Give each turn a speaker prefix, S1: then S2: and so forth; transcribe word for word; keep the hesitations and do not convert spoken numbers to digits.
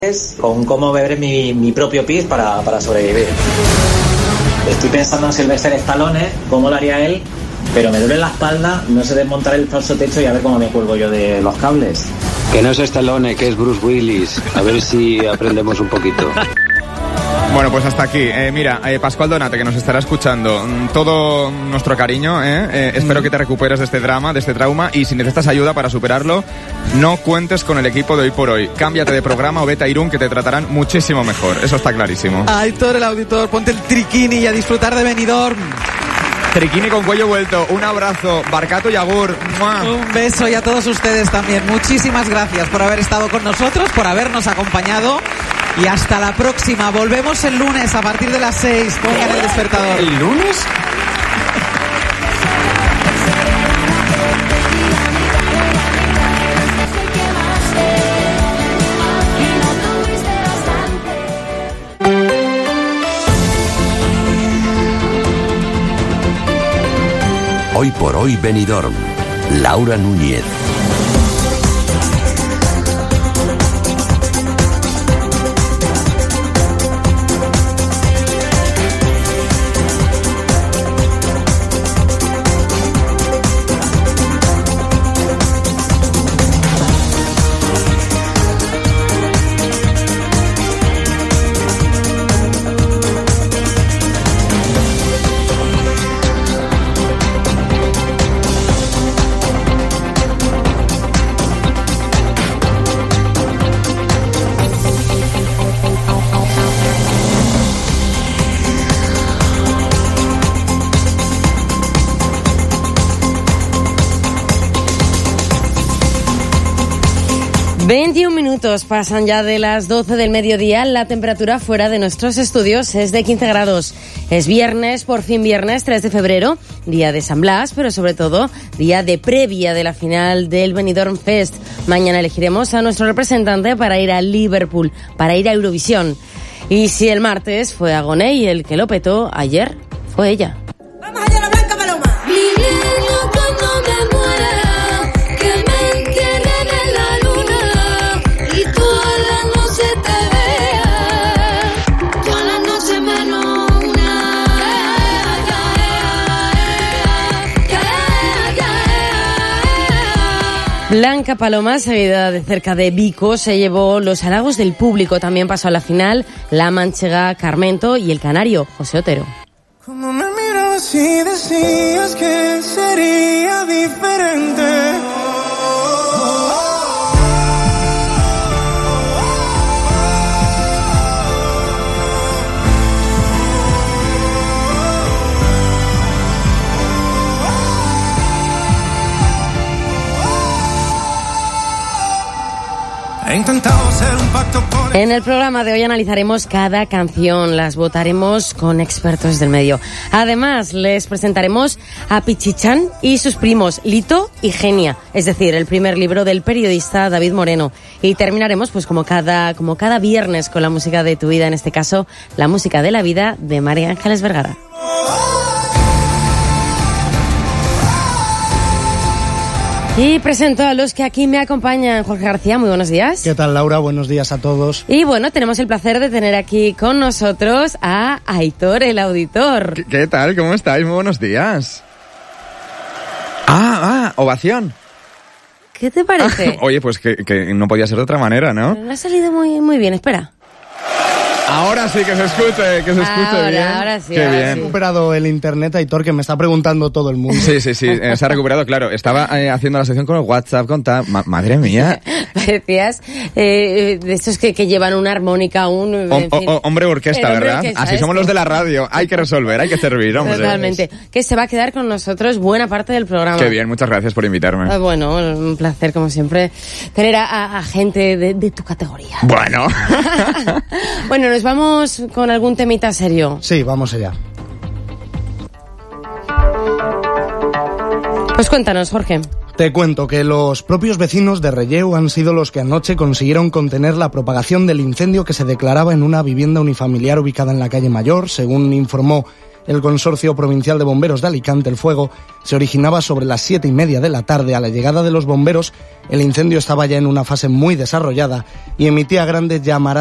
S1: con cómo beber mi, mi propio pis para, para sobrevivir. Estoy pensando en Sylvester Stallone, cómo lo haría él, pero me duele la espalda, no sé desmontar el falso techo y a ver cómo me cuelgo yo de los cables.
S2: Que no es Stallone, que es Bruce Willis. A ver si aprendemos un poquito.
S3: Bueno, pues hasta aquí. Eh, mira, eh, Pascual Donate, que nos estará escuchando, todo nuestro cariño, ¿eh? Eh, espero que te recuperes de este drama, de este trauma, y si necesitas ayuda para superarlo, no cuentes con el equipo de Hoy por Hoy. Cámbiate de programa o vete a Irún, que te tratarán muchísimo mejor. Eso está clarísimo.
S4: Aitor, el auditor, ponte el triquini y a disfrutar de Benidorm.
S3: Triquini con cuello vuelto, un abrazo, Barcato y Agur. ¡Mua!
S4: Un beso y a todos ustedes también. Muchísimas gracias por haber estado con nosotros, por habernos acompañado. Y hasta la próxima. Volvemos el lunes a partir de las seis. Pongan el despertador.
S3: ¿El lunes?
S5: Hoy por Hoy Benidorm. Laura Núñez.
S6: veintiún minutos pasan ya de las doce del mediodía. La temperatura fuera de nuestros estudios es de quince grados. Es viernes, por fin viernes, tres de febrero, día de San Blas, pero sobre todo día de previa de la final del Benidorm Fest. Mañana elegiremos a nuestro representante para ir a Liverpool, para ir a Eurovisión. Y si el martes fue Agoney el que lo petó, ayer fue ella.
S7: ¡Vamos allá, la Blanca Paloma! Mi niño, cuando me muera, que me entierren en la luna y toda la noche te vea, toda la noche menos una.
S6: Blanca Paloma, seguida de cerca de Vico, se llevó los halagos del público. También pasó a la final la manchega Carmento y el canario José Otero.
S8: Como me mirabas y decías que sería diferente. He intentado hacer un pacto con...
S6: En el programa de hoy analizaremos cada canción, las votaremos con expertos del medio. Además, les presentaremos a Pichichán y sus primos, Lito y Genia, es decir, el primer libro del periodista David Moreno. Y terminaremos, pues como cada, como cada viernes, con la música de tu vida, en este caso, la música de la vida de María Ángeles Vergara. Y presento a los que aquí me acompañan. Jorge García, muy buenos días.
S9: ¿Qué tal, Laura? Buenos días a todos.
S6: Y bueno, tenemos el placer de tener aquí con nosotros a Aitor, el auditor.
S3: ¿Qué, qué tal? ¿Cómo estáis? Muy buenos días. Ah, ah, ovación.
S6: ¿Qué te parece?
S3: Oye, pues que, que no podía ser de otra manera, ¿no?
S6: Pero no ha salido muy, muy bien, espera.
S3: Ahora sí que se escuche, que se escuche
S6: ahora,
S3: bien.
S6: Ahora sí,
S3: Qué
S6: ahora
S3: bien.
S9: He recuperado el internet, Aitor, que me está preguntando todo el mundo.
S3: Sí, sí, sí, eh, se ha recuperado, claro. Estaba eh, haciendo la sección con el WhatsApp, con ta... Ma- madre mía.
S6: Parecías eh, de estos que, que llevan una armónica, un...
S3: O,
S6: en fin.
S3: o, o, hombre orquesta,
S6: El hombre
S3: ¿verdad?
S6: orquesta,
S3: Así
S6: es
S3: somos
S6: que-
S3: los de la radio. Hay que resolver, hay que servir, hombre.
S6: Totalmente. Que se va a quedar con nosotros buena parte del programa.
S3: Qué bien, muchas gracias por invitarme.
S6: Ah, bueno, un placer, como siempre, tener a, a, a gente de, de tu categoría.
S3: Bueno.
S6: Bueno, nos vamos con algún temita serio.
S9: Sí, vamos allá.
S6: Pues cuéntanos, Jorge.
S9: Te cuento que los propios vecinos de Relleu han sido los que anoche consiguieron contener la propagación del incendio que se declaraba en una vivienda unifamiliar ubicada en la calle Mayor, según informó el Consorcio Provincial de Bomberos de Alicante. El fuego se originaba sobre las siete y media de la tarde. A la llegada de los bomberos, el incendio estaba ya en una fase muy desarrollada y emitía grandes llamaradas